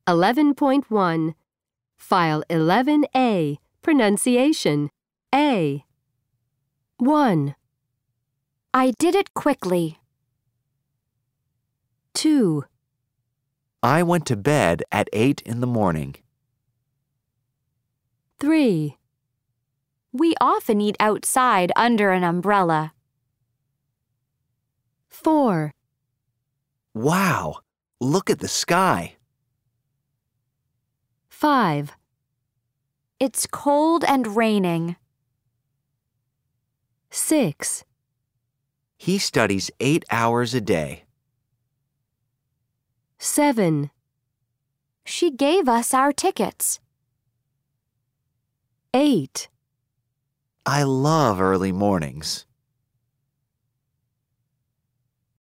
11.1 File 11A Pronunciation A 1. I did it quickly. 2. I went to bed at 8 in the morning. 3. We often eat outside under an umbrella. 4. Wow! Look at the sky. 5. It's cold and raining. 6. He studies 8 hours a day. 7. She gave us our tickets. 8. I love early mornings.